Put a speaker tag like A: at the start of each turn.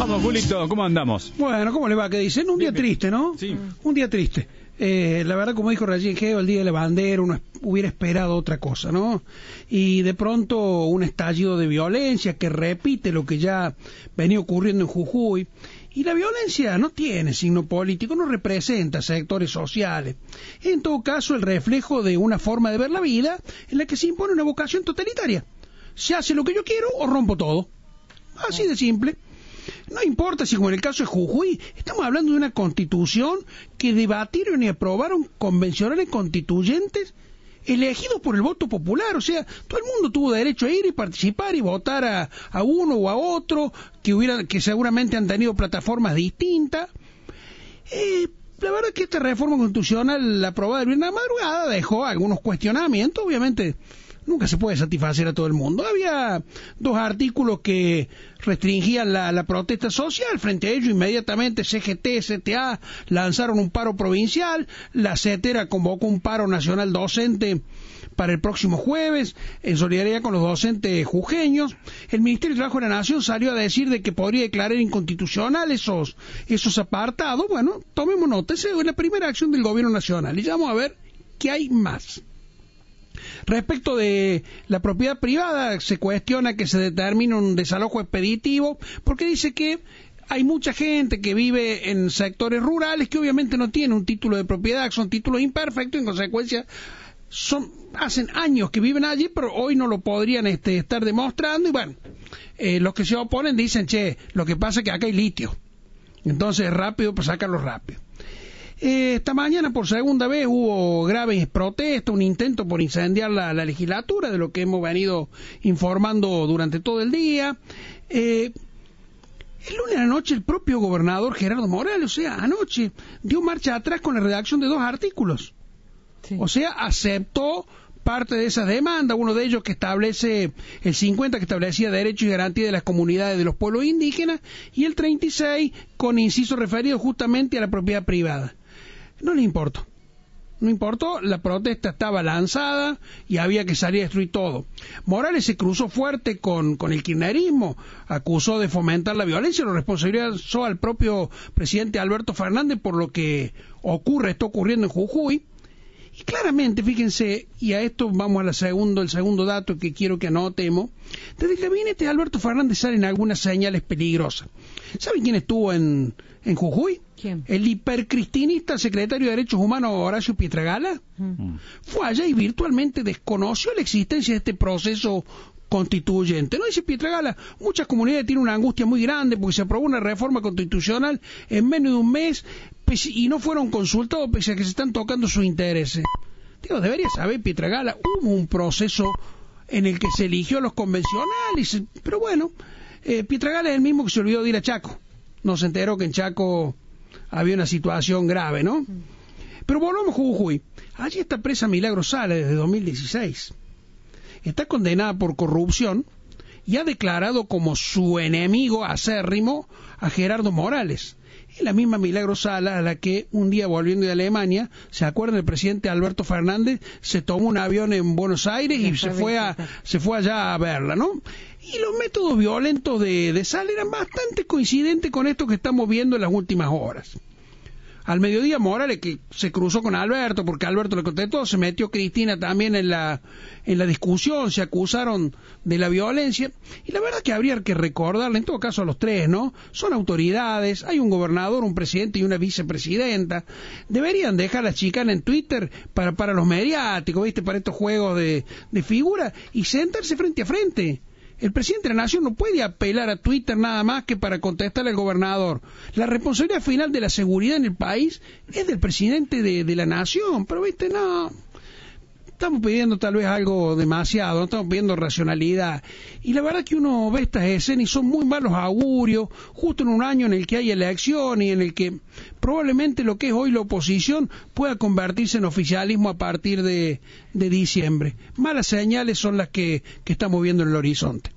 A: estamos, Julito? ¿Cómo andamos?
B: Bueno, ¿cómo le va? ¿Qué dicen? Un día triste, ¿no?
A: Sí.
B: Un día triste. La verdad, como dijo Rayén Geo, el día de la bandera uno hubiera esperado otra cosa, ¿no? Y de pronto un estallido de violencia que repite lo que ya venía ocurriendo en Jujuy. Y la violencia no tiene signo político, no representa sectores sociales. En todo caso, el reflejo de una forma de ver la vida en la que se impone una vocación totalitaria. Se hace lo que yo quiero o rompo todo. Así de simple. No importa si, como en el caso de Jujuy, estamos hablando de una constitución que debatieron y aprobaron convencionales constituyentes elegidos por el voto popular. O sea, todo el mundo tuvo derecho a ir y participar y votar a uno o a otro, que seguramente han tenido plataformas distintas. La verdad es que esta reforma constitucional, la aprobada de la madrugada, dejó algunos cuestionamientos. Obviamente nunca se puede satisfacer a todo el mundo. Había dos artículos que restringían la protesta social. Frente a ello, inmediatamente CGT, CTA lanzaron un paro provincial. La CETERA convocó un paro nacional docente para el próximo jueves, en solidaridad con los docentes jujeños. El Ministerio de Trabajo de la Nación salió a decir de que podría declarar inconstitucional esos apartados. Bueno, tomemos nota. Esa es la primera acción del gobierno nacional. Y ya vamos a ver qué hay más. Respecto de la propiedad privada, se cuestiona que se determine un desalojo expeditivo, porque dice que hay mucha gente que vive en sectores rurales que obviamente no tiene un título de propiedad, son títulos imperfectos y en consecuencia hacen años que viven allí, pero hoy no lo podrían estar demostrando. Y bueno, los que se oponen dicen, lo que pasa es que acá hay litio, entonces es rápido, pues sacarlo rápido. Esta mañana por segunda vez hubo graves protestas, un intento por incendiar la legislatura, de lo que hemos venido informando durante todo el día. El lunes a la noche el propio gobernador Gerardo Morales, o sea, anoche dio marcha atrás con la redacción de 2 artículos. Sí. O sea, aceptó parte de esas demandas, uno de ellos que establece el 50, que establecía derechos y garantías de las comunidades de los pueblos indígenas, y el 36 con inciso referido justamente a la propiedad privada. No le importó. No importó, la protesta estaba lanzada y había que salir a destruir todo. Morales se cruzó fuerte con el kirchnerismo, acusó de fomentar la violencia, lo responsabilizó al propio presidente Alberto Fernández por lo que está ocurriendo en Jujuy. Y claramente, fíjense, y a esto vamos el segundo dato que quiero que anotemos, desde el gabinete de Alberto Fernández salen algunas señales peligrosas. ¿Saben quién estuvo en Jujuy?
C: ¿Quién?
B: El hipercristinista secretario de Derechos Humanos Horacio Pietragala. Fue allá y virtualmente desconoció la existencia de este proceso constituyente. No dice Pietragala, muchas comunidades tienen una angustia muy grande porque se aprobó una reforma constitucional en menos de un mes y no fueron consultados pese a que se están tocando sus intereses. Digo, debería saber Pietragala, hubo un proceso en el que se eligió a los convencionales, pero bueno, Pietragala es el mismo que se olvidó de ir a Chaco. No se enteró que en Chaco había una situación grave, ¿no? Pero volvamos a Jujuy. Allí está presa Milagro Sala desde 2016. Está condenada por corrupción y ha declarado como su enemigo acérrimo a Gerardo Morales. Es la misma Milagro Sala a la que un día volviendo de Alemania, ¿se acuerdan? El presidente Alberto Fernández se tomó un avión en Buenos Aires y se fue allá a verla, ¿no? Y los métodos violentos de Sala eran bastante coincidentes con esto que estamos viendo en las últimas horas. Al mediodía Morales, que se cruzó con Alberto, porque Alberto le contestó, se metió Cristina también en la discusión, se acusaron de la violencia, y la verdad que habría que recordarle, en todo caso a los tres, ¿no? Son autoridades, hay un gobernador, un presidente y una vicepresidenta, deberían dejar la chicana en Twitter para los mediáticos, ¿viste? Para estos juegos de figura, y sentarse frente a frente. El presidente de la Nación no puede apelar a Twitter nada más que para contestarle al gobernador. La responsabilidad final de la seguridad en el país es del presidente de la Nación. Pero, viste, no, estamos pidiendo tal vez algo demasiado, no estamos pidiendo racionalidad. Y la verdad que uno ve estas escenas y son muy malos augurios, justo en un año en el que hay elecciones y en el que probablemente lo que es hoy la oposición pueda convertirse en oficialismo a partir de diciembre. Malas señales son las que estamos viendo en el horizonte.